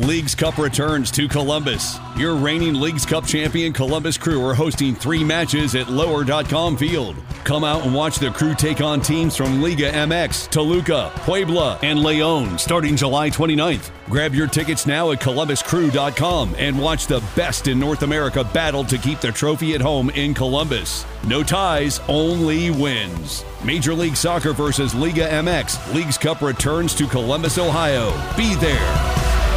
Leagues Cup returns to Columbus. Your reigning Leagues Cup champion Columbus Crew are hosting 3 matches at Lower.com Field. Come out and watch the Crew take on teams from Liga MX, Toluca, Puebla, and León starting July 29th. Grab your tickets now at ColumbusCrew.com and watch the best in North America battle to keep the trophy at home in Columbus. No ties, only wins. Major League Soccer versus Liga MX. Leagues Cup returns to Columbus, Ohio. Be there.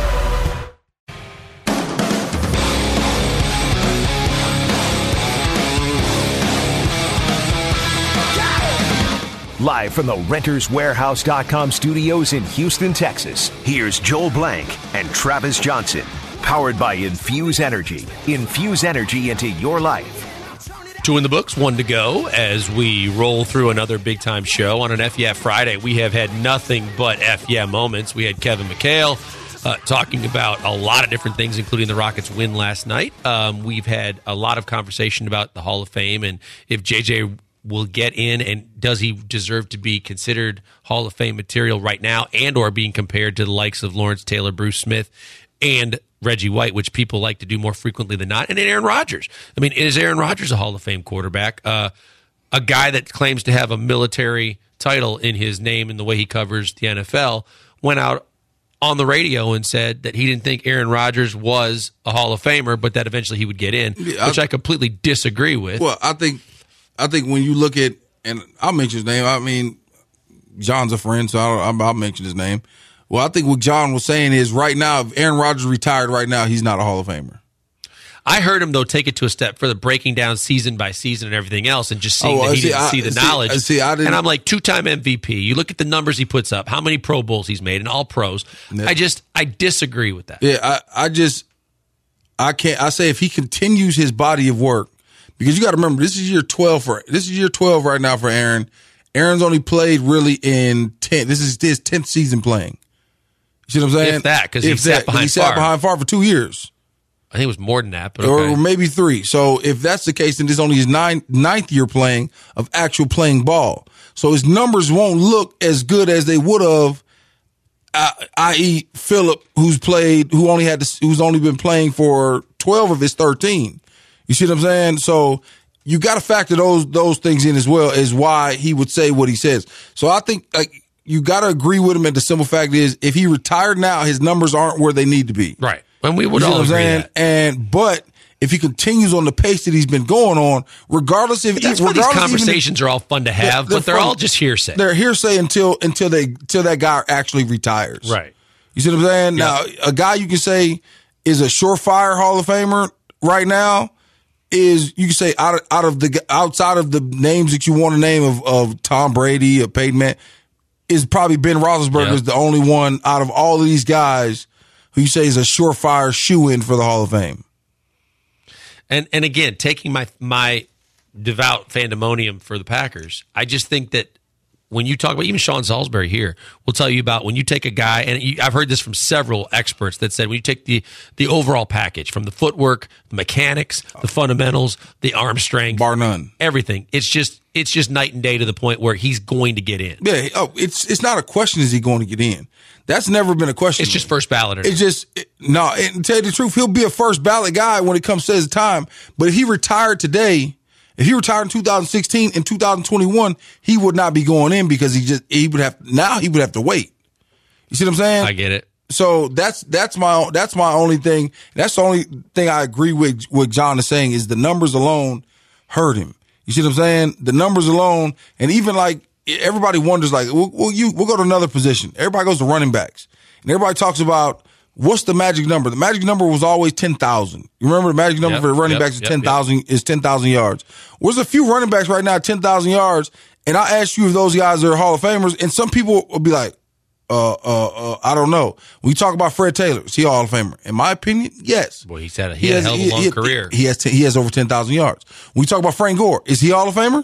Live from the RentersWarehouse.com studios in Houston, Texas, here's Joel Blank and Travis Johnson. Powered by Infuse Energy. Infuse energy into your life. 2 in the books, 1 to go as we roll through another big-time show. On an F Yeah Friday, we have had nothing but F Yeah moments. We had Kevin McHale talking about a lot of different things, including the Rockets' win last night. We've had a lot of conversation about the Hall of Fame and if JJ will get in, and does he deserve to be considered Hall of Fame material right now and or being compared to the likes of Lawrence Taylor, Bruce Smith, and Reggie White, which people like to do more frequently than not, and then Aaron Rodgers. I mean, is Aaron Rodgers a Hall of Fame quarterback? A guy that claims to have a military title in his name and the way he covers the NFL went out on the radio and said that he didn't think Aaron Rodgers was a Hall of Famer, but that eventually he would get in, which I completely disagree with. Well, I think when you look at, and I'll mention his name, I mean, John's a friend, so I'll mention his name. Well, I think what John was saying is right now, if Aaron Rodgers retired right now, he's not a Hall of Famer. I heard him, though, take it to a step further, breaking down season by season and everything else, and just seeing that he didn't see the knowledge. And I'm like, 2-time MVP. You look at the numbers he puts up, how many Pro Bowls he's made, and all pros. Yeah. I disagree with that. Yeah, I can't. I say if he continues his body of work, because you got to remember, this is year 12 right now for Aaron. Aaron's only played really in 10. This is his 10th season playing. You see what I'm saying? If that, because he sat behind Favre for 2 years. I think it was more than that, but okay. Or maybe 3. So if that's the case, then this is only his ninth year playing of actual playing ball. So his numbers won't look as good as they would have, i.e. Phillip, who's only been playing for 12 of his 13. You see what I'm saying? So you got to factor those things in as well as why he would say what he says. So I think you got to agree with him. And the simple fact is, if he retired now, his numbers aren't where they need to be. Right. And we would all agree that. But if he continues on the pace that he's been going on, regardless if these conversations are all fun to have, but they're all just hearsay. They're hearsay until that guy actually retires. Right. You see what I'm saying? Yeah. Now, a guy you can say is a surefire Hall of Famer right now is, you can say outside of the names that you want to name of Tom Brady or Peyton Manning, is probably Ben Roethlisberger is the only one out of all of these guys who you say is a surefire shoe-in for the Hall of Fame. And again, taking my devout fandemonium for the Packers, I just think that when you talk about, even Sean Salisbury here will tell you about when you take a guy, and I've heard this from several experts that said when you take the overall package from the footwork, the mechanics, the fundamentals, the arm strength, bar none, everything, it's just night and day to the point where he's going to get in. Yeah, it's not a question, is he going to get in? That's never been a question. It's just first ballot. It's just, no, and to tell you the truth, he'll be a first ballot guy when it comes to his time. But if he retired today, if he retired in 2016 and 2021, he would not be going in because he would have to wait. You see what I'm saying? I get it. So that's my only thing. That's the only thing I agree with what John is saying is the numbers alone hurt him. You see what I'm saying? The numbers alone, and even like everybody wonders, like, we'll go to another position. Everybody goes to running backs, and everybody talks about what's the magic number. The magic number was always 10,000. You remember the magic number for running backs is 10,000 is 10,000 yards. There's a few running backs right now at 10,000 yards, and I ask you if those guys are Hall of Famers, and some people will be like, I don't know. When you talk about Fred Taylor, is he a Hall of Famer? In my opinion, yes. Well, he had a hell of a long career. He has over 10,000 yards. When you talk about Frank Gore, is he a Hall of Famer?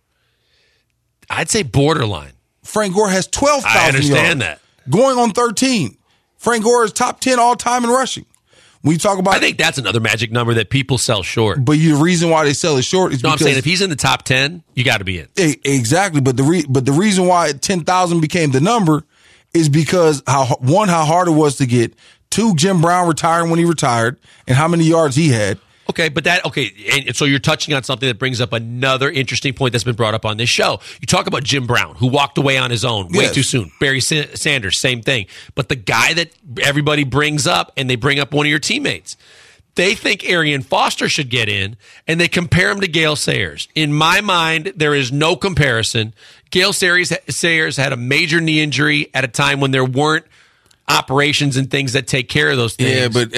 I'd say borderline. Frank Gore has 12,000 yards. I understand that. Going on 13. Frank Gore is top 10 all time in rushing. When you talk about, I think that's another magic number that people sell short. But the reason why they sell it short is because, I'm saying if he's in the top 10, you got to be in. Exactly. But the reason why 10,000 became the number is because how hard it was to get. 2, Jim Brown retiring when he retired and how many yards he had. Okay, but and so you're touching on something that brings up another interesting point that's been brought up on this show. You talk about Jim Brown, who walked away on his own way too soon. Barry Sanders, same thing. But the guy that everybody brings up, and they bring up one of your teammates, they think Arian Foster should get in, and they compare him to Gale Sayers. In my mind, there is no comparison. Gale Sayers had a major knee injury at a time when there weren't operations and things that take care of those things. Yeah, but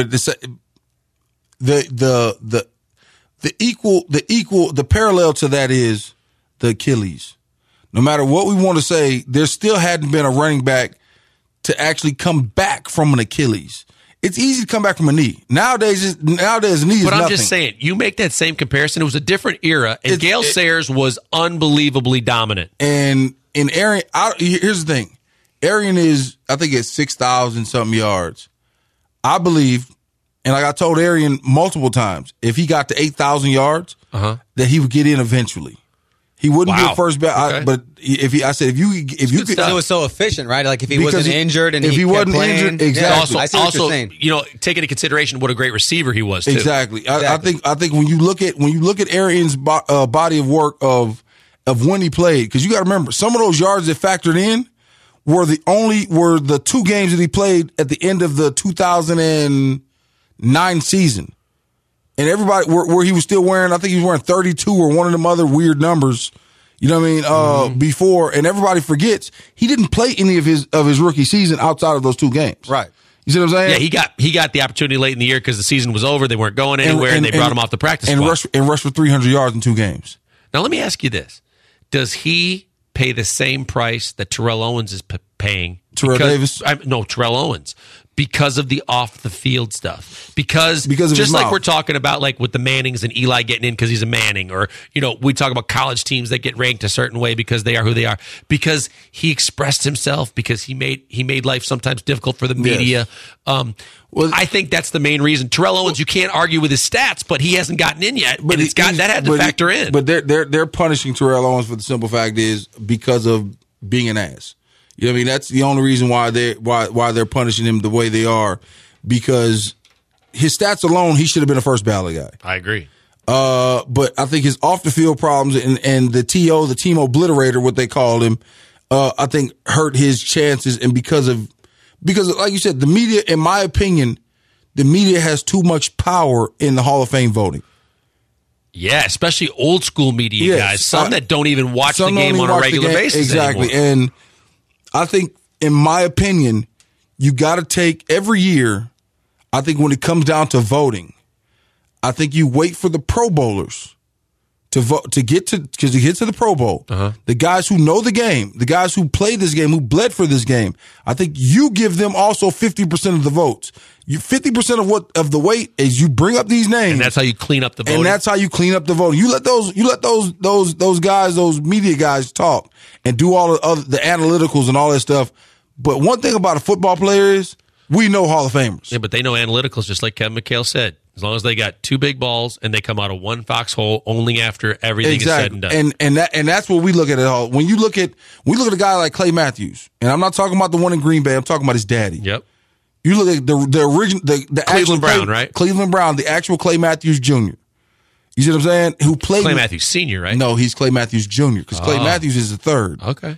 the parallel to that is the Achilles. No matter what we want to say, there still hadn't been a running back to actually come back from an Achilles. It's easy to come back from a knee. Nowadays a knee is nothing. But I'm just saying, you make that same comparison. It was a different era, and Gale Sayers was unbelievably dominant. And in Arian, here's the thing. Arian is, I think, at 6,000 something yards. I believe, and like I told Arian multiple times, if he got to 8,000 yards, that he would get in eventually. He wouldn't be a first back, okay. But if you could, so it was so efficient, right? Like if he wasn't injured and if he wasn't playing, injured, exactly. Yeah, I see what you're saying. Take into consideration what a great receiver he was too. Exactly. I think when you look at Arian's body of work of when he played, because you got to remember some of those yards that factored in were the 2 games that he played at the end of the 2009 season. And everybody, where he was still wearing, I think he was wearing 32 or one of them other weird numbers, you know what I mean, before. And everybody forgets he didn't play any of his rookie season outside of those 2 games. Right. You see what I'm saying? Yeah, he got the opportunity late in the year because the season was over. They weren't going anywhere, and they brought him off the practice squad. And rushed for 300 yards in 2 games. Now, let me ask you this. Does he pay the same price that Terrell Owens is paying? Davis? No, Terrell Owens. Because of the off-the-field stuff. Because of just like mouth. we're talking about like with the Mannings and Eli getting in because he's a Manning, or, we talk about college teams that get ranked a certain way because they are who they are. Because he expressed himself, because he made life sometimes difficult for the media. Yes. I think that's the main reason. Terrell Owens, you can't argue with his stats, but he hasn't gotten in yet, but that had to factor in. But they're punishing Terrell Owens for the simple fact is because of being an ass. You know what I mean? That's the only reason why they're punishing him the way they are, because his stats alone, he should have been a first ballot guy. I agree. But I think his off the field problems and the team obliterator, what they called him, I think hurt his chances. And because like you said, the media, in my opinion, the media has too much power in the Hall of Fame voting. Yeah, especially old school media guys. Some that don't even watch the game on a regular basis. Exactly. Anymore. And I think, in my opinion, you got to take every year. I think when it comes down to voting, I think you wait for the Pro Bowlers to vote to get to the Pro Bowl. The guys who know the game, the guys who played this game, who bled for this game. I think you give them also 50% of the votes. 50% of the weight is you bring up these names, and that's how you clean up the voting. And that's how you clean up the voting. You let those guys, those media guys talk and do all the analyticals and all that stuff. But one thing about a football player is we know Hall of Famers. Yeah, but they know analyticals, just like Kevin McHale said. As long as they got 2 big balls and they come out of 1 foxhole only after everything is said and done. And that's what we look at it all. When we look at a guy like Clay Matthews, and I'm not talking about the one in Green Bay, I'm talking about his daddy. Yep. You look at the original, the Cleveland Brown, right? Cleveland Brown, the actual Clay Matthews Jr. You see what I'm saying? Who played Clay Matthews Sr., right? No, he's Clay Matthews Jr. because Clay Matthews is the 3rd. Okay.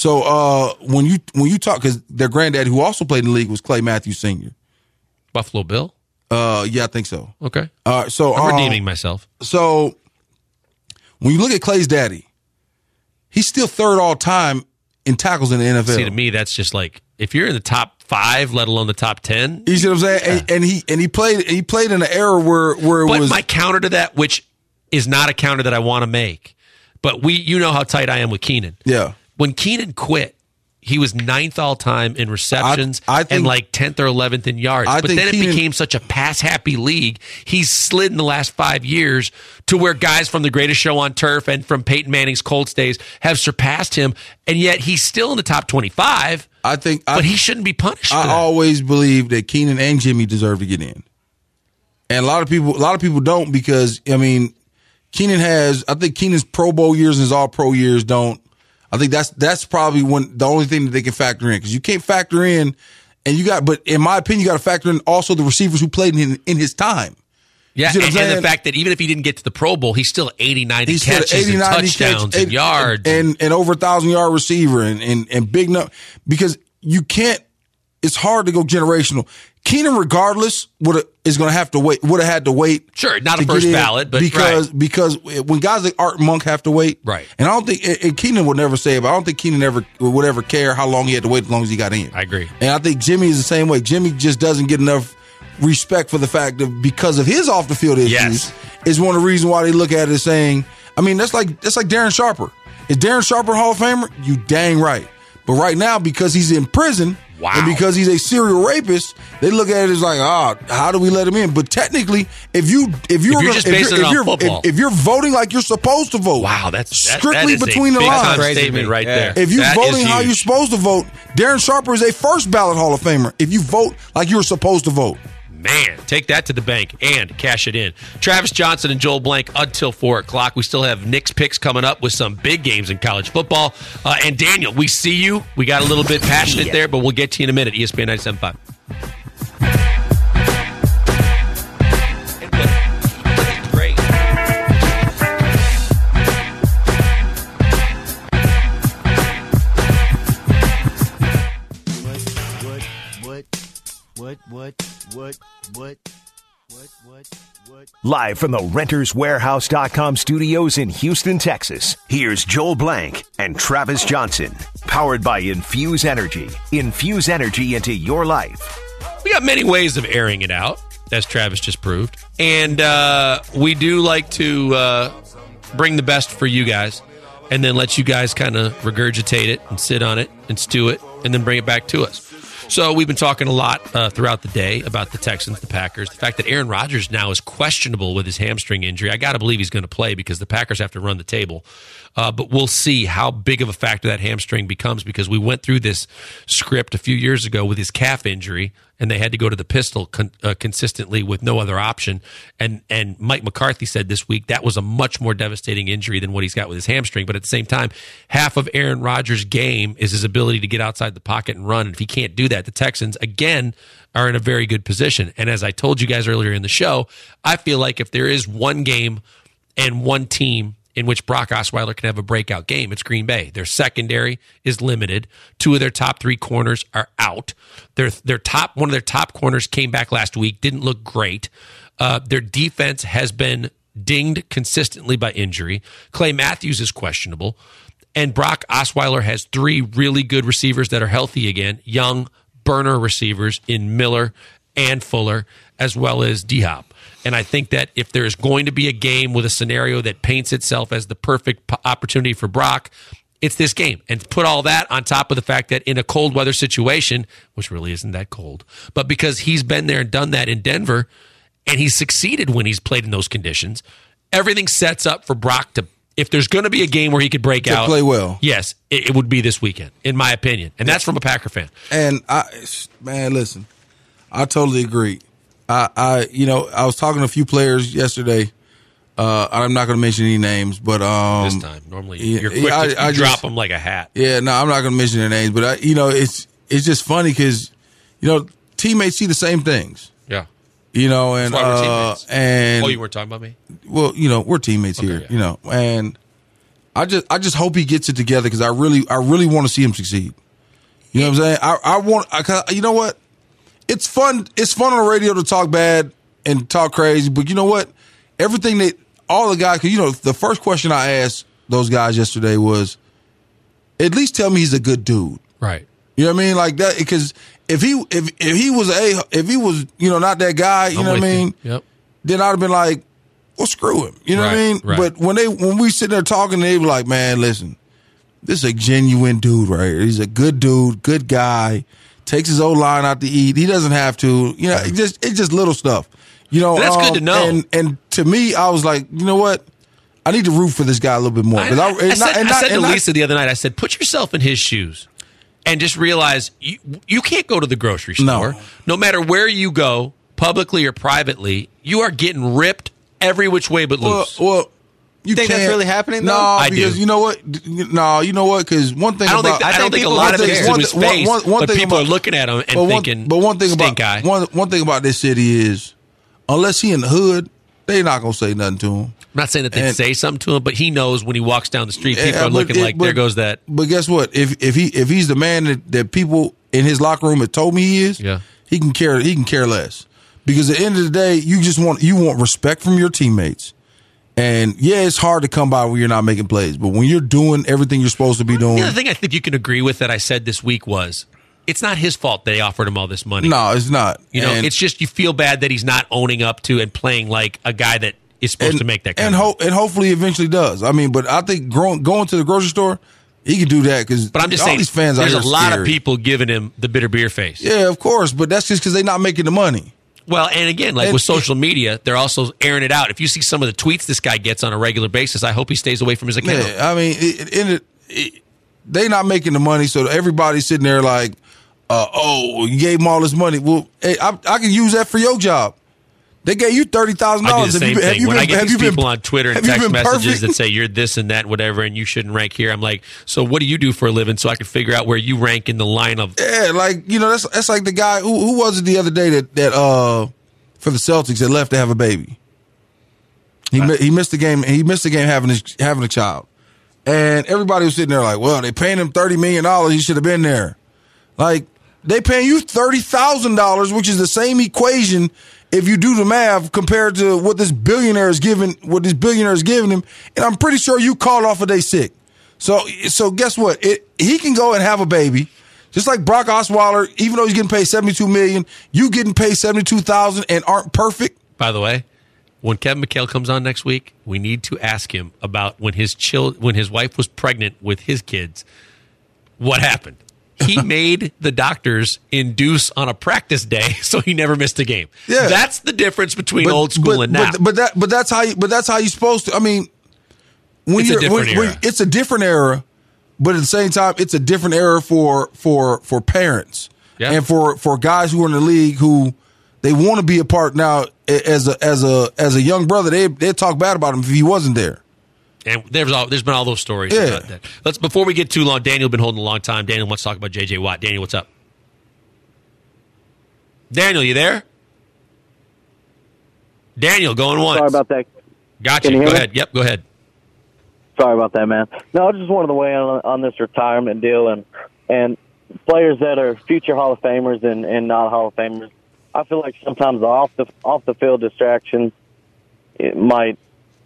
So when you talk, because their granddad who also played in the league was Clay Matthews Sr. Buffalo Bill? Yeah, I think so. Okay. So I'm redeeming myself. So when you look at Clay's daddy, he's still 3rd all time in tackles in the NFL. See, to me, that's just like, if you're in the top 5, let alone the top 10. You see what I'm saying? Yeah. And he played in an era where it was. But my counter to that, which is not a counter that I want to make, but you know how tight I am with Keenan. Yeah. When Keenan quit, he was 9th all time in receptions and like 10th or 11th in yards. But then it became such a pass-happy league. He's slid in the last 5 years to where guys from The Greatest Show on Turf and from Peyton Manning's Colts days have surpassed him, and yet he's still in the top 25. But he shouldn't be punished for that. I always believe that Keenan and Jimmy deserve to get in, and a lot of people don't, because I mean, I think Keenan's Pro Bowl years and his All Pro years don't. I think that's probably the only thing that they can factor in, because you can't factor in but in my opinion, you got to factor in also the receivers who played in his time. Yeah, and the fact that even if he didn't get to the Pro Bowl, he's still 80, 90 catches and touchdowns and yards. And over 1,000-yard receiver and big number. Because you can't, it's hard to go generational. Keenan, regardless, would have had to wait. Sure, not a first ballot, but because when guys like Art Monk have to wait, right? And I don't think and Keenan would never say it, but I don't think Keenan would ever care how long he had to wait as long as he got in. I agree. And I think Jimmy is the same way. Jimmy just doesn't get enough respect for the fact that because of his off the field issues is one of the reasons why they look at it as saying, I mean, that's like Darren Sharper. Is Darren Sharper Hall of Famer? You dang right. But right now, because he's in prison and because he's a serial rapist, they look at it as like, how do we let him in? But technically, if you're voting like you're supposed to vote, that's strictly between the lines. Statement right there. If you're voting how you're supposed to vote, Darren Sharper is a first ballot Hall of Famer. If you vote like you're supposed to vote. Man, take that to the bank and cash it in. Travis Johnson and Joel Blank until 4 o'clock. We still have Nick's picks coming up with some big games in college football. And Daniel, we see you. We got a little bit passionate there, but we'll get to you in a minute. ESPN 97.5. Great. What? Live from the RentersWarehouse.com studios in Houston, Texas, here's Joel Blank and Travis Johnson. Powered by Infuse Energy. Infuse energy into your life. We got many ways of airing it out, as Travis just proved. And we do like to bring the best for you guys and then let you guys kind of regurgitate it and sit on it and stew it and then bring it back to us. So we've been talking a lot throughout the day about the Texans, the Packers, the fact that Aaron Rodgers now is questionable with his hamstring injury. I got to believe he's going to play because the Packers have to run the table. But we'll see how big of a factor that hamstring becomes because we went through this script a few years ago with his calf injury, and they had to go to the pistol consistently with no other option. And Mike McCarthy said this week that was a much more devastating injury than what he's got with his hamstring. But at the same time, half of Aaron Rodgers' game is his ability to get outside the pocket and run. And if he can't do that, the Texans, again, are in a very good position. And as I told you guys earlier in the show, I feel like if there is one game and one team in which Brock Osweiler can have a breakout game, it's Green Bay. Their secondary is limited. 2 of their top 3 corners are out. One of their top corners came back last week, didn't look great. Their defense has been dinged consistently by injury. Clay Matthews is questionable. And Brock Osweiler has 3 really good receivers that are healthy again, young burner receivers in Miller and Fuller, as well as D-Hop. And I think that if there is going to be a game with a scenario that paints itself as the perfect opportunity for Brock, it's this game. And put all that on top of the fact that in a cold weather situation, which really isn't that cold, but because he's been there and done that in Denver, and he's succeeded when he's played in those conditions, everything sets up for Brock to, if there's going to be a game where he could break out, play well. Yes, it would be this weekend, in my opinion. And that's from a Packer fan. And listen, I totally agree. I was talking to a few players yesterday. I'm not going to mention any names, but this time, normally you're quick to drop them like a hat. Yeah, no, I'm not going to mention their names, but it's just funny because teammates see the same things. Yeah, and that's why we're teammates. And you weren't talking about me. Well, we're teammates here. Yeah. And I just hope he gets it together because I really want to see him succeed. You know what I'm saying? You know what? It's fun. It's fun on the radio to talk bad and talk crazy, but you know what? Everything all the guys, because the first question I asked those guys yesterday was, at least tell me he's a good dude, right? You know what I mean? Like that, because if he was not that guy, you know what I mean? Yep. Then I'd have been like, well, screw him. You know what I mean? Right. But when we sit there talking, they were like, man, listen, this is a genuine dude right here. He's a good dude, good guy. Takes his old line out to eat. He doesn't have to. It's just little stuff. That's good to know. And to me, I was like, you know what? I need to root for this guy a little bit more. I said to Lisa the other night, I said, put yourself in his shoes and just realize you can't go to the grocery store. No matter where you go, publicly or privately, you are getting ripped every which way but loose. Well, You think that's really happening, though? No, I because do. you know what? No, you know what? Because one thing I don't about think a lot of people things care. to his face, one but thing people about- are looking at him and thinking, but one thing stink about eye. one thing about this city is, unless he in the hood, they not gonna say nothing to him. I'm not saying that they And- say something to him, but he knows when he walks down the street, people Yeah, are looking like, there goes that. But guess what? If he's the man that people in his locker room have told me he is, Yeah. he can care less. Because at the end of the day, you want respect from your teammates. And yeah, it's hard to come by when you're not making plays, but when you're doing everything you're supposed to be doing, The other thing I think you can agree with that I said this week was, it's not his fault they offered him all this money. no, it's not. You know, And- it's just you feel bad that he's not owning up to and playing like a guy that is supposed to make that kind of money. and hopefully eventually does. I mean, but I think going to the grocery store, he can do that because But I'm just all saying, these fans there's out a here lot scared. of people giving him the bitter beer face. Yeah, of course, but that's just because they're not making the money. Well, and again, like And- with social media, they're also airing it out. If you see some of the tweets this guy gets on a regular basis, I hope he stays away from his account. Yeah, I mean, they not making the money, so everybody's sitting there like, oh, you gave him all this money. Well, hey, I can use that for your job. They gave you $30,000. I do the same thing. When I get these people on Twitter and have you text been messages perfect? that say you're this and that, whatever, and you shouldn't rank here, I'm like, so what do you do for a living so I can figure out where you rank in the line of... Yeah, like, you know, that's like the guy who was it the other day that for the Celtics that left to have a baby. He missed the game. He missed the game having a child, and everybody was sitting there like, well, they paying him $30 million. He should have been there. Like, they paying you $30,000, which is the same equation if you do the math compared to what this billionaire is giving him. And I'm pretty sure you called off a day sick. So guess what? He can go and have a baby, just like Brock Osweiler. Even though he's getting paid $72 million, you getting paid $72,000 and aren't perfect. By the way, when Kevin McHale comes on next week, we need to ask him about when his wife was pregnant with his kids, what happened? He made the doctors induce on a practice day, so he never missed a game. Yeah. That's the difference between old school and now. But that's how you're supposed to. I mean, It's a different era. It's a different era, but at the same time, it's a different era for parents Yeah. and for guys who are in the league who they want to be a part now. As a young brother, they talk bad about him if he wasn't there. And there's been all those stories Yeah. about that. Before we get too long, Daniel been holding a long time. Daniel wants to talk about J.J. Watt. Daniel, what's up? Daniel, you there? Daniel, going once. Sorry about that. Gotcha. Can you Go hear me? ahead. Yep, go ahead. Sorry about that, man. No, I just wanted to weigh in on this retirement deal and players that are future Hall of Famers and not Hall of Famers. I feel like sometimes the off the field distractions it might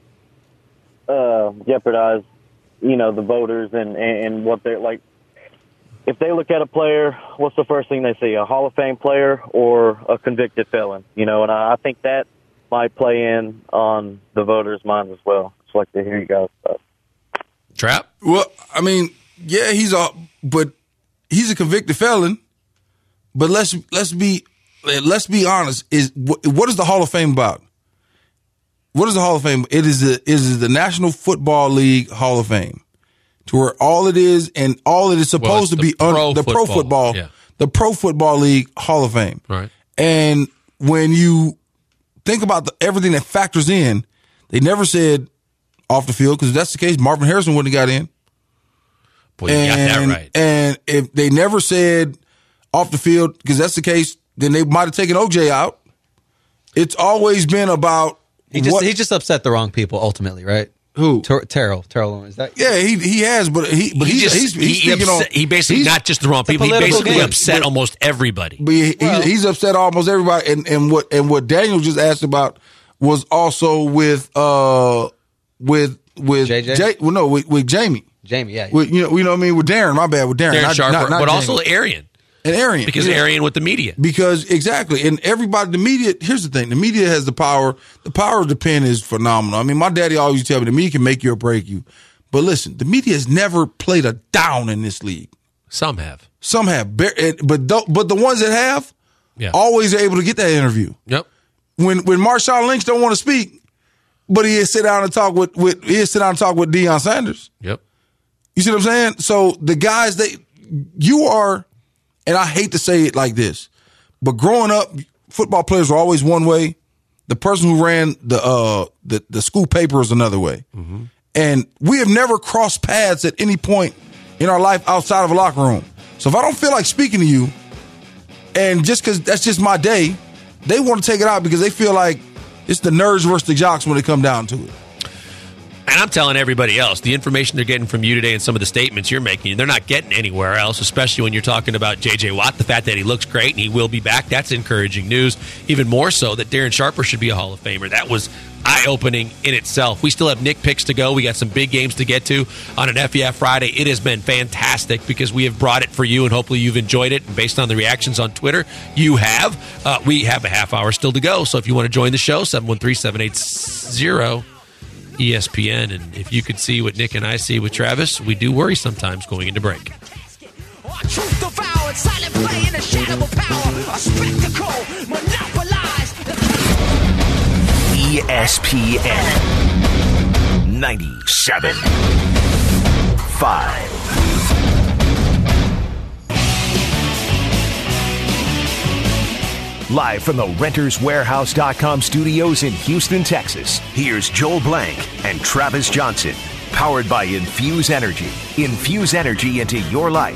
jeopardize, the voters and what they're like. If they look at a player, what's the first thing they see? A Hall of Fame player or a convicted felon? And I think that might play in on the voters' minds as well. Just like to hear you guys' stuff. Trap? Well, I mean, yeah, he's a convicted felon. But let's be honest. What is the Hall of Fame about? What is the Hall of Fame? It is the National Football League Hall of Fame, to where all it is and all it is supposed to be the Pro Football League Hall of Fame. Right. And when you think about everything that factors in, they never said off the field, because if that's the case, Marvin Harrison wouldn't have got in. Boy, you got that right. And if they never said off the field, because that's the case, then they might have taken OJ out. It's always been about He just upset the wrong people ultimately, right? Who? Terrell Owens. Yeah, he has, but he's speaking on. He basically he's- not just the wrong people. He political basically game. upset almost everybody. But he's upset almost everybody. And what Daniel just asked about was also with JJ? with Jamie. Jamie, yeah. With, you know what I mean, with Darren. My bad, with Darren. Darren not Sharper, but Jamie. also Arian. And Arian, Because yeah. Arian with the media. Because exactly, and everybody, the media. Here's the thing: the media has the power. The power of the pen is phenomenal. I mean, my daddy always tell me the media can make you or break you. But listen, the media has never played a down in this league. Some have. Some have, but the ones that have, always are able to get that interview. Yep. When Marshawn Lynch don't want to speak, but he sit down and talk with Deion Sanders. Yep. You see what I'm saying? So the guys you are. And I hate to say it like this, but growing up, football players were always one way. the person who ran the school paper is another way. Mm-hmm. And we have never crossed paths at any point in our life outside of a locker room. So if I don't feel like speaking to you, and just because that's just my day, they want to take it out because they feel like it's the nerds versus the jocks when it come down to it. And I'm telling everybody else, the information they're getting from you today and some of the statements you're making, they're not getting anywhere else, especially when you're talking about J.J. Watt, the fact that he looks great and he will be back. That's encouraging news. Even more so that Darren Sharper should be a Hall of Famer. That was eye-opening in itself. We still have Nick picks to go. We got some big games to get to on an FEF Friday. It has been fantastic because we have brought it for you, and hopefully you've enjoyed it. And based on the reactions on Twitter, you have. We have a half hour still to go. So if you want to join the show, 713-780 ESPN, and if you could see what Nick and I see with Travis, we do worry sometimes going into break. Truth devoured, silent play in a shadow of power, a spectacle monopolized. ESPN 97.5. Live from the RentersWarehouse.com studios in Houston, Texas, here's Joel Blank and Travis Johnson. Powered by Infuse Energy. Infuse energy into your life.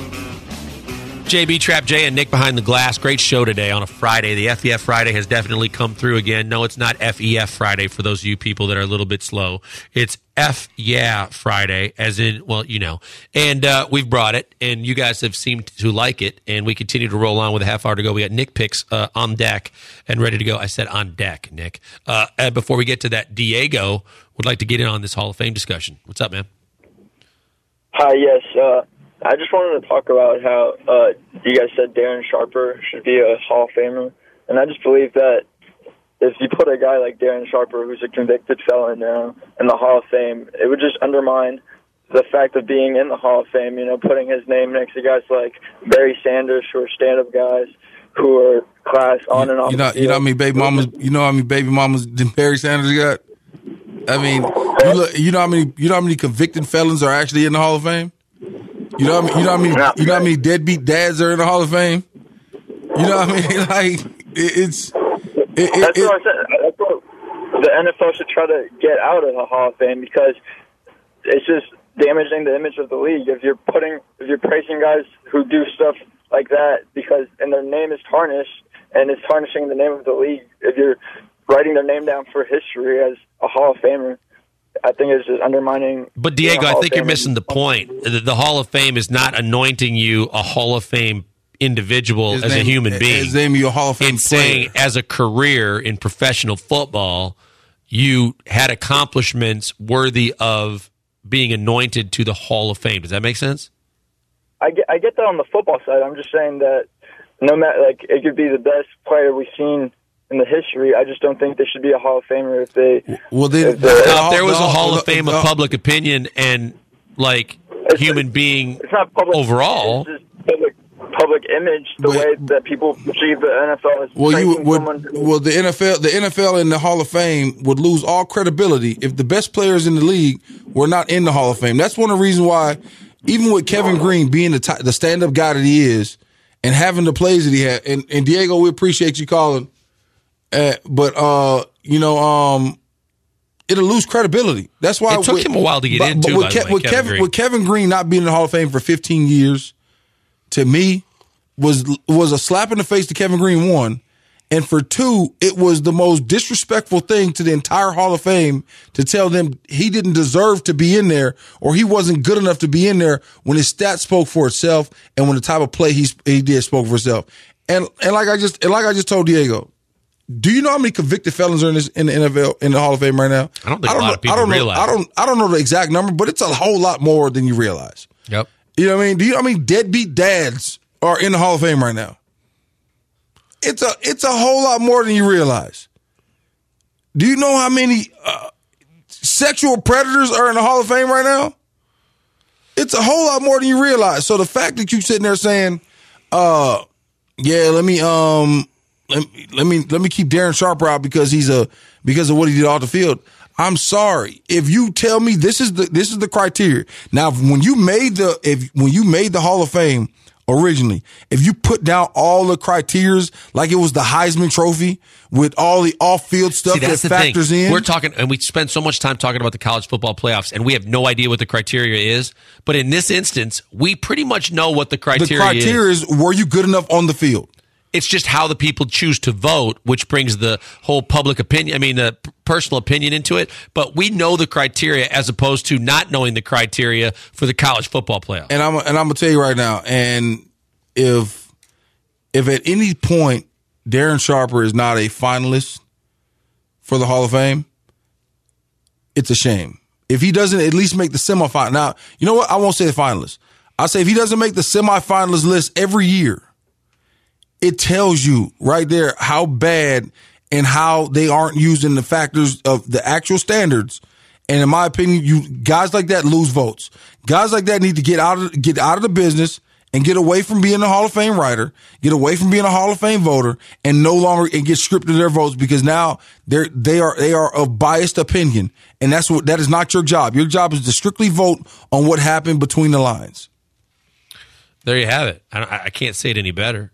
JB, Trap J, and Nick behind the glass. Great show today on a Friday. The FEF Friday has definitely come through again. No, it's not FEF Friday for those of you people that are a little bit slow. It's Yeah Friday, as in, well, you know. And we've brought it, and you guys have seemed to like it, and we continue to roll on with a half hour to go. We got Nick picks on deck and ready to go. I said on deck, Nick. Before we get to that, Diego would like to get in on this Hall of Fame discussion. What's up, man? Hi, yes. I just wanted to talk about how you guys said Darren Sharper should be a Hall of Famer, and I just believe that if you put a guy like Darren Sharper, who's a convicted felon now, in the Hall of Fame, it would just undermine the fact of being in the Hall of Fame, you know, putting his name next to guys like Barry Sanders, who are stand-up guys, who are class on and off. You know how many baby mamas Barry Sanders got? I mean, you know how many convicted felons are actually in the Hall of Fame? You know how many deadbeat dads are in the Hall of Fame? You know what I mean? Like that's what I said. That's what the NFL should try to get out of the Hall of Fame, because it's just damaging the image of the league. If you're praising guys who do stuff like that and their name is tarnished and it's tarnishing the name of the league, if you're writing their name down for history as a Hall of Famer, I think it's just undermining. But Diego, I think you're missing the point. The Hall of Fame is not anointing you a Hall of Fame individual as a human being. His name, you a Hall of Fame it's player. Saying as a career in professional football, you had accomplishments worthy of being anointed to the Hall of Fame. Does that make sense? I get that on the football side. I'm just saying that no matter, like, it could be the best player we've seen in the history. I just don't think they should be a Hall of Famer if they. Well, then if there was a Hall of Fame of public opinion and like human being it's not public overall. It's just public image, the way that people perceive the NFL as. The NFL and the Hall of Fame would lose all credibility if the best players in the league were not in the Hall of Fame. That's one of the reasons why, even with Kevin Green being the stand-up guy that he is and having the plays that he had, and Diego, we appreciate you calling. But it'll lose credibility. That's why it took him a while to get into. With Kevin Green not being in the Hall of Fame for 15 years, to me, was a slap in the face to Kevin Green, one, and for two, it was the most disrespectful thing to the entire Hall of Fame to tell them he didn't deserve to be in there or he wasn't good enough to be in there when his stats spoke for itself and when the type of play he did spoke for itself. And like I just told Diego. Do you know how many convicted felons are in the NFL in the Hall of Fame right now? I don't think a lot of people realize. I don't know the exact number, but it's a whole lot more than you realize. Yep. You know what I mean? Do you know how many deadbeat dads are in the Hall of Fame right now? It's a whole lot more than you realize. Do you know how many sexual predators are in the Hall of Fame right now? It's a whole lot more than you realize. So the fact that you sitting there saying, let me keep Darren Sharper out because of what he did off the field. I'm sorry. If you tell me this is the criteria. Now, when you made the Hall of Fame, originally, if you put down all the criteria like it was the Heisman Trophy with all the off-field stuff that factors in. We're talking, and we spend so much time talking about the college football playoffs, and we have no idea what the criteria is. But in this instance, we pretty much know what the criteria is. The criteria is, were you good enough on the field? It's just how the people choose to vote, which brings the whole public opinion, the personal opinion into it. But we know the criteria as opposed to not knowing the criteria for the college football playoff. And I'm going to tell you right now, and if at any point Darren Sharper is not a finalist for the Hall of Fame, it's a shame. If he doesn't at least make the semifinal. Now, you know what? I won't say the finalist. I'll say if he doesn't make the semifinalist list every year, it tells you right there how bad and how they aren't using the factors of the actual standards. And in my opinion, guys like that lose votes. Guys like that need to get out of the business and get away from being a Hall of Fame writer, get away from being a Hall of Fame voter, and and get stripped of their votes, because now they are of biased opinion, and that is not your job. Your job is to strictly vote on what happened between the lines. There you have it. I can't say it any better.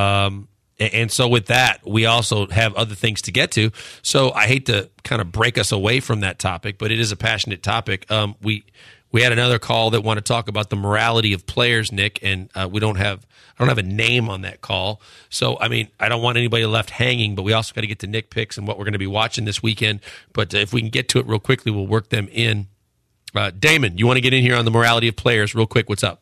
And so with that, we also have other things to get to. So I hate to kind of break us away from that topic, but it is a passionate topic. We had another call that want to talk about the morality of players, Nick, and I don't have a name on that call. So, I don't want anybody left hanging, but we also got to get to Nick picks and what we're going to be watching this weekend. But if we can get to it real quickly, we'll work them in. Damon, you want to get in here on the morality of players real quick? What's up?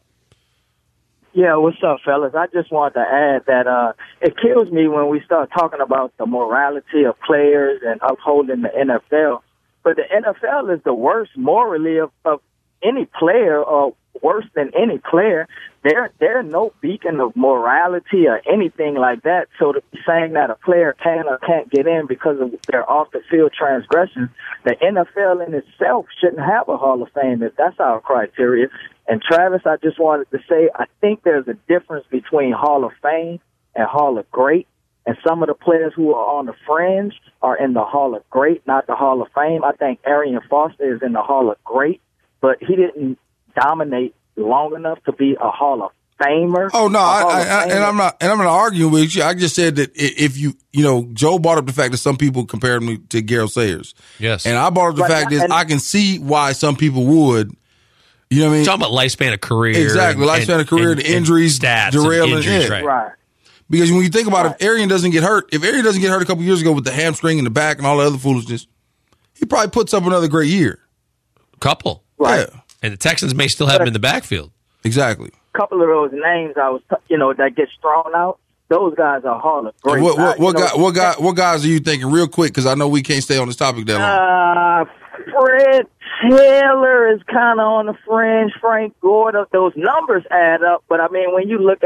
Yeah, what's up, fellas? I just wanted to add that it kills me when we start talking about the morality of players and upholding the NFL. But the NFL is the worst morally of any player, or worse than any player. They're no beacon of morality or anything like that. So to be saying that a player can or can't get in because of their off-the-field transgressions, the NFL in itself shouldn't have a Hall of Fame if that's our criteria. And Travis, I just wanted to say, I think there's a difference between Hall of Fame and Hall of Great. And some of the players who are on the fringe are in the Hall of Great, not the Hall of Fame. I think Arian Foster is in the Hall of Great, but he didn't dominate long enough to be a Hall of Famer. Oh no, I'm not arguing with you. I just said that if Joe brought up the fact that some people compared me to Gale Sayers. Yes, and I brought up the fact that I can see why some people would. You know what I mean? Talking about lifespan of career. Exactly, lifespan of career, the injuries, stats, derailing injuries, it. Right. Because when you think about it, if Arian doesn't get hurt a couple years ago with the hamstring in the back and all the other foolishness, he probably puts up another great year. Couple. Right. Yeah. And the Texans may still have him in the backfield. Exactly. A couple of those names that get thrown out, those guys are Hall of Great. What guys are you thinking real quick? Because I know we can't stay on this topic that long. Fred Taylor is kind of on the fringe. Frank Gore, those numbers add up. But, when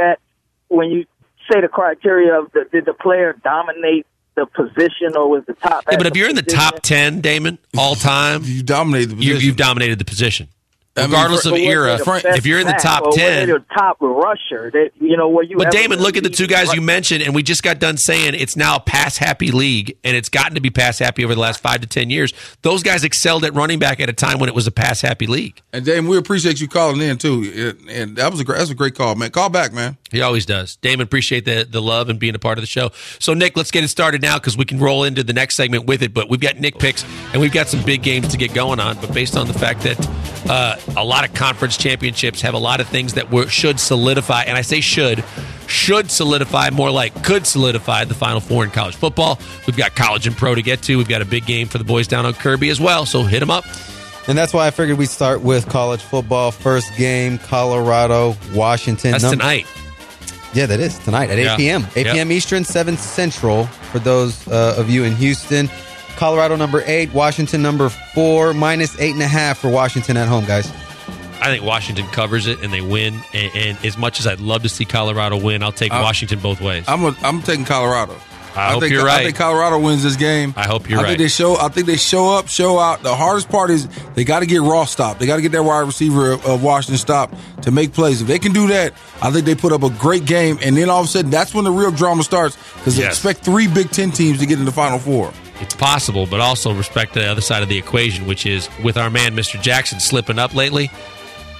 you say the criteria of did the player dominate the position or was the top? Yeah, but if you're in the top 10, Damon, all time, you dominate the position. You've dominated the position. Regardless of era, if you're in the top 10, the top rusher, where you. But Damon, look at the two guys you mentioned, and we just got done saying it's now a pass-happy league, and it's gotten to be pass-happy over the last 5 to 10 years. Those guys excelled at running back at a time when it was a pass-happy league. And Damon, we appreciate you calling in too, and that's a great call, man. Call back, man. He always does. Damon, appreciate the love and being a part of the show. So, Nick, let's get it started now because we can roll into the next segment with it. But we've got Nick picks, and we've got some big games to get going on. But based on the fact that a lot of conference championships have a lot of things that should solidify, and I say should solidify, more like could solidify the Final Four in college football. We've got college and pro to get to. We've got a big game for the boys down on Kirby as well, so hit them up. And that's why I figured we'd start with college football. First game, Colorado, Washington. That's tonight. Yeah, that is tonight at 8 p.m. 8 p.m. Eastern, 7 Central for those of you in Houston. Colorado number 8, Washington number 4, -8.5 for Washington at home, guys. I think Washington covers it and they win. And as much as I'd love to see Colorado win, I'll take Washington both ways. I'm taking Colorado. I hope you're right. I think Colorado wins this game. I hope you're right. I think they show up, show out. The hardest part is they got to get Ross stopped. They got to get that wide receiver of Washington stopped to make plays. If they can do that, I think they put up a great game. And then all of a sudden, that's when the real drama starts because they expect 3 Big Ten teams to get in the Final Four. It's possible, but also respect the other side of the equation, which is with our man, Mr. Jackson, slipping up lately.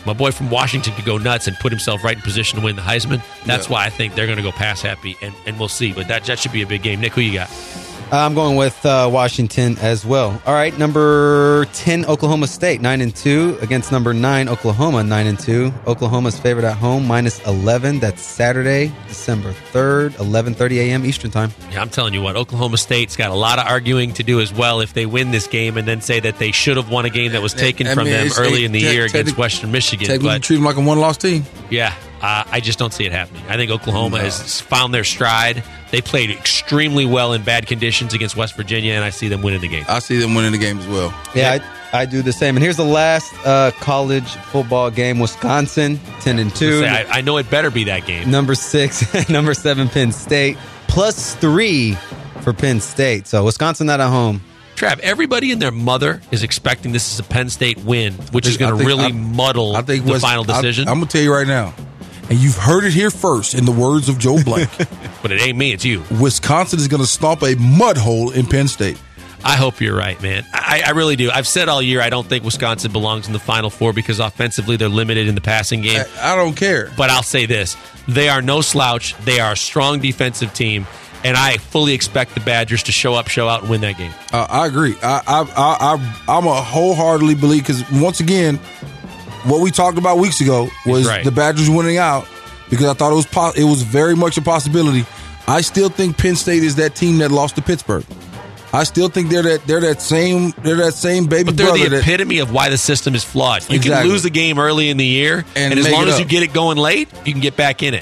My boy from Washington could go nuts and put himself right in position to win the Heisman. That's why I think they're going to go pass happy, and we'll see. But that should be a big game. Nick, who you got? I'm going with Washington as well. All right, number 10, Oklahoma State, 9-2 against number 9, Oklahoma, 9-2. Oklahoma's favored at home, -11. That's Saturday, December 3rd, 11:30 a.m. Eastern time. Yeah, I'm telling you what, Oklahoma State's got a lot of arguing to do as well if they win this game and then say that they should have won a game that was taken from them early in the year against Western Michigan. Technically treat them like a one-loss team. Yeah, I just don't see it happening. I think Oklahoma has found their stride. They played extremely well in bad conditions against West Virginia, and I see them winning the game. I see them winning the game as well. Yeah, I do the same. And here's the last college football game. Wisconsin, 10-2. I know it better be that game. Number 6, number 7, Penn State, +3 for Penn State. So Wisconsin not at home. Trav, everybody and their mother is expecting this is a Penn State win, which is going to really muddle the final decision. I'm going to tell you right now, and you've heard it here first in the words of Joe Blank. But it ain't me, it's you. Wisconsin is going to stomp a mud hole in Penn State. I hope you're right, man. I really do. I've said all year I don't think Wisconsin belongs in the Final Four because offensively they're limited in the passing game. I don't care. But I'll say this. They are no slouch. They are a strong defensive team. And I fully expect the Badgers to show up, show out, and win that game. I agree. I'm a wholeheartedly believe because, once again, what we talked about weeks ago was the Badgers winning out because I thought it was very much a possibility. I still think Penn State is that team that lost to Pittsburgh. I still think they're that same baby but they're brother. The epitome of why the system is flawed. You can lose a game early in the year, and as long as you get it going late, you can get back in it.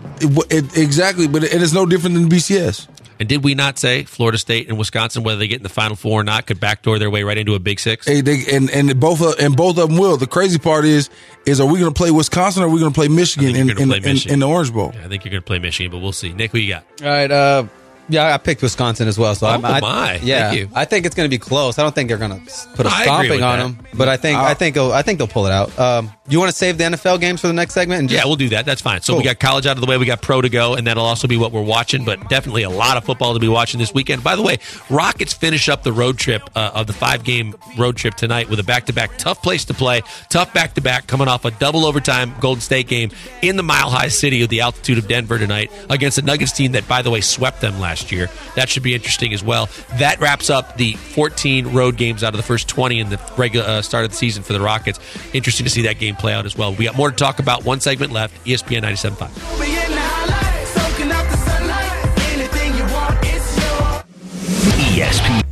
Exactly, but it's no different than BCS. And did we not say Florida State and Wisconsin, whether they get in the Final Four or not, could backdoor their way right into a Big Six? And both of them will. The crazy part is are we going to play Wisconsin or are we going to play Michigan in the Orange Bowl? Yeah, I think you're going to play Michigan, but we'll see. Nick, who you got? All right. Yeah, I picked Wisconsin as well. So my! Thank you. I think it's going to be close. I don't think they're going to put a stomping on them, but I think they'll pull it out. You want to save the NFL games for the next segment? Yeah, we'll do that. That's fine. So we got college out of the way. We got pro to go, and that'll also be what we're watching. But definitely a lot of football to be watching this weekend. By the way, Rockets finish up the road trip of the 5-game road trip tonight with a back-to-back. Tough place to play. Tough back-to-back. Coming off a double overtime Golden State game in the Mile High City of the altitude of Denver tonight against a Nuggets team that, by the way, swept them last year. That should be interesting as well. That wraps up the 14 road games out of the first 20 in the regular start of the season for the Rockets. Interesting to see that game play out as well. We got more to talk about. One segment left. ESPN 97.5. ESPN.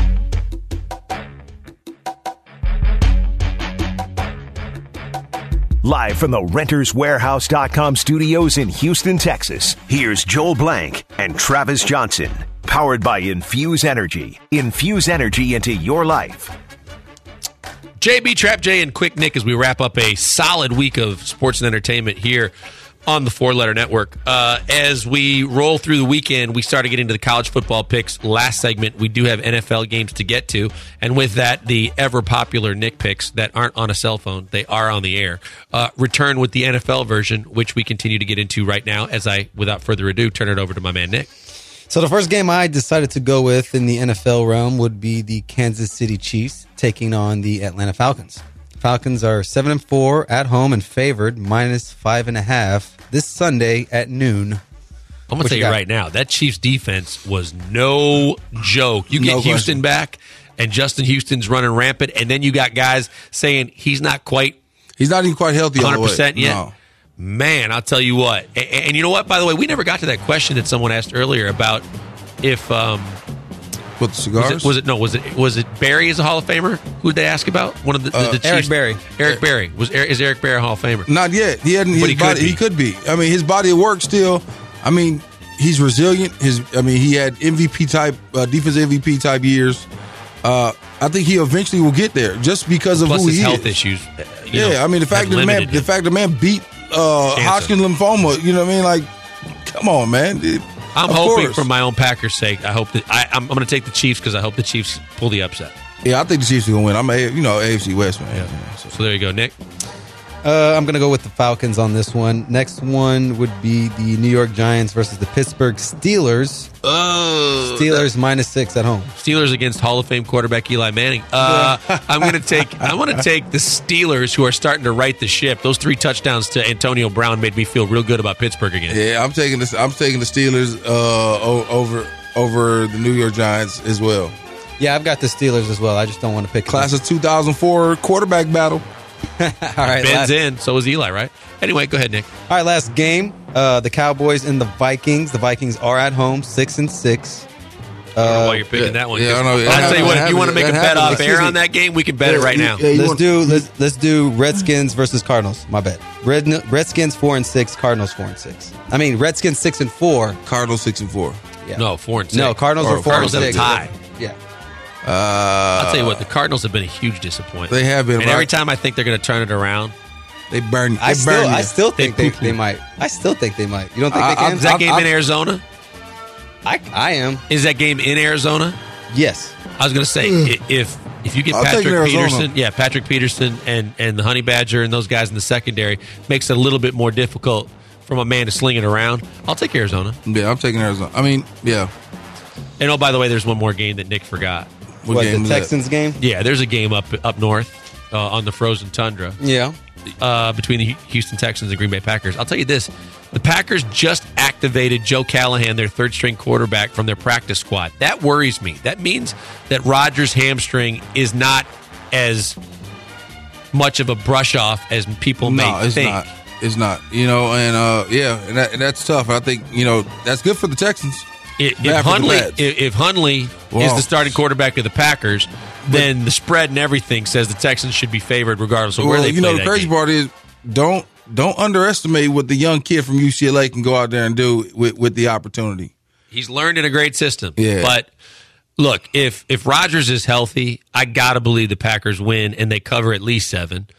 Live from the RentersWarehouse.com studios in Houston, Texas, here's Joel Blank and Travis Johnson. Powered by Infuse Energy. Infuse energy into your life. JB, Trap J, and Quick Nick as we wrap up a solid week of sports and entertainment here on the 4-Letter Network. As we roll through the weekend, we started getting to the college football picks last segment. We do have NFL games to get to. And with that, the ever-popular Nick picks that aren't on a cell phone, they are on the air, return with the NFL version, which we continue to get into right now as I, without further ado, turn it over to my man Nick. So the first game I decided to go with in the NFL realm would be the Kansas City Chiefs taking on the Atlanta Falcons. Falcons are 7-4 at home and favored -5.5 this Sunday at noon. I'm going to tell you right now, that Chiefs defense was no joke. You get Houston back, and Justin Houston's running rampant, and then you got guys saying he's not even quite healthy 100% yet. No. Man, I'll tell you what. And you know what, by the way, we never got to that question that someone asked earlier about if with the cigars? Was it Barry as a Hall of Famer? Who did they ask about? One of the Chiefs. Eric Berry. Eric Berry. Is Eric Berry a Hall of Famer? Not yet. He hadn't. He could be. I mean, his body of work still. I mean, he's resilient. He had MVP type, defensive MVP type years. I think he eventually will get there just because of plus who he is. Plus his health issues. The fact that the man beat Hodgkin lymphoma. You know what I mean? Like, come on, man. I'm hoping for my own Packers' sake. I hope that I'm going to take the Chiefs because I hope the Chiefs pull the upset. Yeah, I think the Chiefs are going to win. I'm AFC West, man. Yeah. So there you go, Nick. I'm going to go with the Falcons on this one. Next one would be the New York Giants versus the Pittsburgh Steelers. Steelers -6 at home. Steelers against Hall of Fame quarterback Eli Manning. I want to take the Steelers, who are starting to right the ship. Those 3 touchdowns to Antonio Brown made me feel real good about Pittsburgh again. Yeah, I'm taking this. I'm taking the Steelers over the New York Giants as well. Yeah, I've got the Steelers as well. I just don't want to pick Class of 2004 quarterback battle. All right, Ben's in. So is Eli, right? Anyway, go ahead, Nick. All right, last game. The Cowboys and the Vikings. The Vikings are at home, 6-6. I don't know why you're picking that one. Yeah, I know. I'll tell you what, if you want to make a bet off air on that game, we can bet it right now. Let's do Redskins versus Cardinals. My bet. Redskins 4-6, Cardinals 4-6. I mean, Redskins 6-4, Cardinals 6-4. Yeah. No, 4-6. No, Cardinals are 4-6. Cardinals have a tie. Yeah. I'll tell you what, the Cardinals have been a huge disappointment. They have been. And every time I think they're going to turn it around, they burn you. I still think they might. I still think they might. You don't think they can? Is that game in Arizona? I am. Is that game in Arizona? Yes. I was going to say, if you get Patrick Peterson and the Honey Badger and those guys in the secondary, makes it a little bit more difficult from a man to sling it around. I'll take Arizona. Yeah, I'm taking Arizona. I mean, yeah. And oh, by the way, there's one more game that Nick forgot. What the Texans game? Yeah, there's a game up north on the frozen tundra. Yeah. Between the Houston Texans and Green Bay Packers. I'll tell you this. The Packers just activated Joe Callahan, their third-string quarterback, from their practice squad. That worries me. That means that Rodgers' hamstring is not as much of a brush-off as people may think. No, it's not. You know, and that's tough. I think, that's good for the Texans. If Hundley is the starting quarterback of the Packers, then the spread and everything says the Texans should be favored regardless of where they play. The crazy part is don't underestimate what the young kid from UCLA can go out there and do with the opportunity. He's learned in a great system. Yeah. But look, if Rodgers is healthy, I gotta believe the Packers win and they cover at least 7.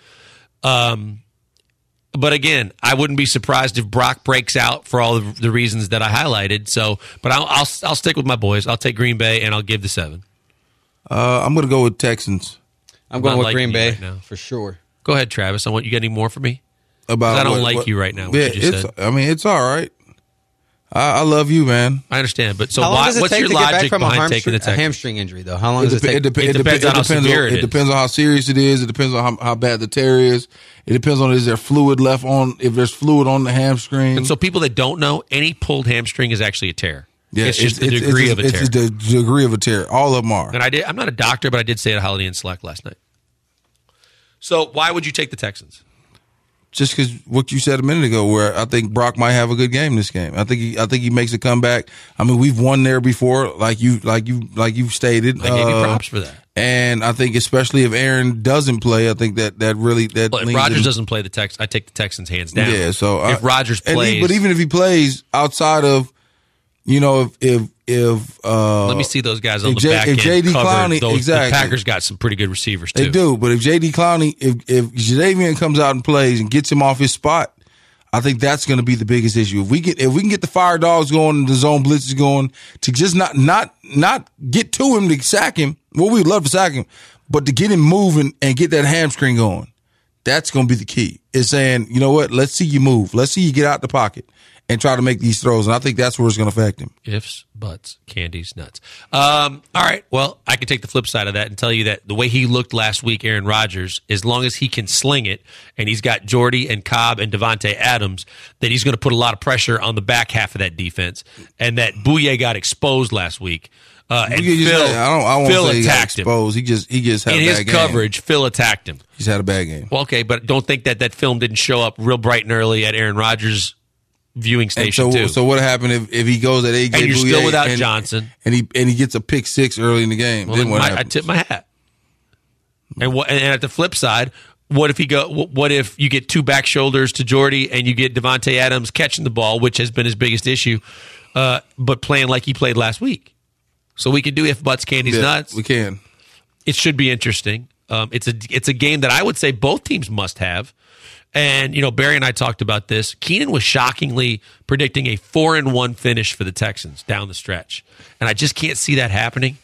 But again, I wouldn't be surprised if Brock breaks out for all of the reasons that I highlighted. So, but I'll stick with my boys. I'll take Green Bay and I'll give the 7. I'm going to go with Texans. I'm going with Green Bay now for sure. Go ahead, Travis. You got any more for me? I don't like you right now. It's all right. I love you, man. I understand, but so what's your logic behind taking the Texans? A hamstring injury, though. How long does it take? It depends on how severe it is. It depends on how serious it is. It depends on how bad the tear is. It depends on is there fluid left on, if there's fluid on the hamstring. And so people that don't know, any pulled hamstring is actually a tear. Yeah, it's just the degree of a tear. It's the degree of a tear. All of them are. And I'm not a doctor, but I did say at Holiday Inn Select last night. So why would you take the Texans? Just because what you said a minute ago, where I think Brock might have a good game this game. I think he makes a comeback. I mean, we've won there before, like you've stated. I gave you props for that. And I think especially if Aaron doesn't play, I think that really Well, if Rodgers doesn't play the Texans, I take the Texans hands down. Yeah. So if Rodgers plays, but even if he plays outside of, if let me see those guys on the back end. If J.D. Clowney, the Packers got some pretty good receivers too. They do, but if J.D. Clowney, if Jadeveon comes out and plays and gets him off his spot, I think that's going to be the biggest issue. If we can get the fire dogs going and the zone blitzes going, to just not get to him to sack him. Well, we'd love to sack him, but to get him moving and get that hamstring going, that's going to be the key. It's saying, you know what? Let's see you move. Let's see you get out the pocket and try to make these throws. And I think that's where it's going to affect him. Ifs, buts, candies, nuts. All right. Well, I can take the flip side of that and tell you that the way he looked last week, Aaron Rodgers, as long as he can sling it, and he's got Jordy and Cobb and Devontae Adams, that he's going to put a lot of pressure on the back half of that defense. And that Bouye got exposed last week. And Phil attacked him. He just had a bad game. In his coverage, Phil attacked him. He's had a bad game. Well, okay, but don't think that film didn't show up real bright and early at Aaron Rodgers' viewing station too. So what happened if he goes at AJ and you're Bouye still without Johnson and he gets a pick 6 early in the game? Well, then what I tip my hat. And at the flip side, what if you get 2 back shoulders to Jordy and you get Devontae Adams catching the ball, which has been his biggest issue, but playing like he played last week? So we can do if buts, candies, nuts. We can. It should be interesting. It's a game that I would say both teams must have. And, Barry and I talked about this. Keenan was shockingly predicting a 4-1 finish for the Texans down the stretch. And I just can't see that happening.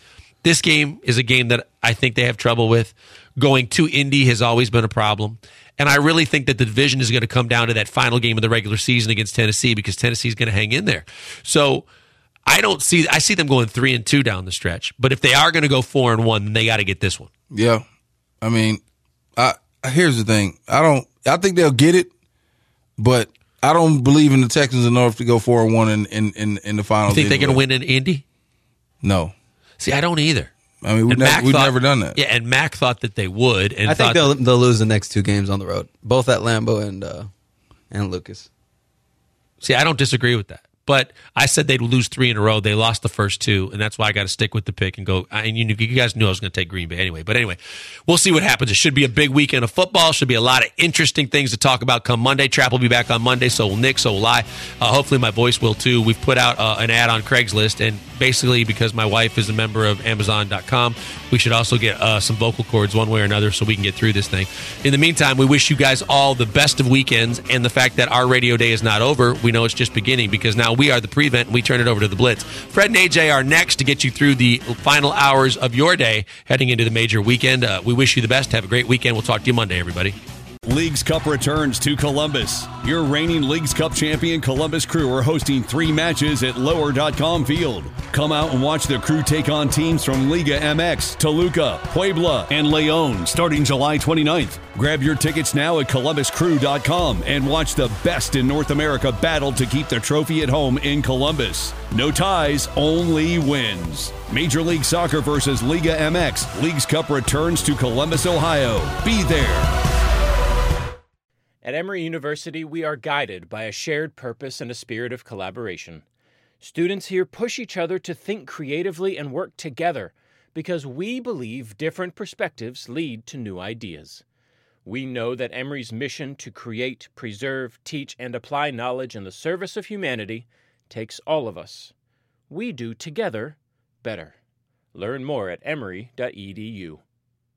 This game is a game that I think they have trouble with. Going to Indy has always been a problem. And I really think that the division is going to come down to that final game of the regular season against Tennessee because Tennessee is going to hang in there. So I see them going 3-2 down the stretch. But if they are going to go 4-1, then they got to get this one. Yeah. I mean, here's the thing. I think they'll get it, but I don't believe in the Texans enough to go 4-1 in the finals. You think they're going to win in Indy? No. See, I don't either. I mean, we've never done that. Yeah, and Mac thought that they would. And I think they'll lose the next 2 games on the road, both at Lambeau and Lucas. See, I don't disagree with that. But I said they'd lose 3 in a row. They lost the first 2, and that's why I got to stick with the pick and go. And you guys knew I was going to take Green Bay anyway. But anyway, we'll see what happens. It should be a big weekend of football. Should be a lot of interesting things to talk about come Monday. Trap will be back on Monday, so will Nick, so will I. Hopefully my voice will too. We've put out an ad on Craigslist, and basically because my wife is a member of Amazon.com, we should also get some vocal cords one way or another so we can get through this thing. In the meantime, we wish you guys all the best of weekends, and the fact that our radio day is not over, we know it's just beginning because now we are the prevent and we turn it over to the Blitz. Fred and AJ are next to get you through the final hours of your day heading into the major weekend. We wish you the best. Have a great weekend. We'll talk to you Monday, everybody. Leagues Cup returns to Columbus. Your reigning Leagues Cup champion Columbus Crew are hosting 3 matches at Lower.com Field. Come out and watch the Crew take on teams from Liga MX, Toluca, Puebla, and León starting July 29th. Grab your tickets now at ColumbusCrew.com and watch the best in North America battle to keep the trophy at home in Columbus. No ties, only wins. Major League Soccer versus Liga MX. Leagues Cup returns to Columbus, Ohio. Be there. At Emory University, we are guided by a shared purpose and a spirit of collaboration. Students here push each other to think creatively and work together because we believe different perspectives lead to new ideas. We know that Emory's mission to create, preserve, teach, and apply knowledge in the service of humanity takes all of us. We do together better. Learn more at emory.edu.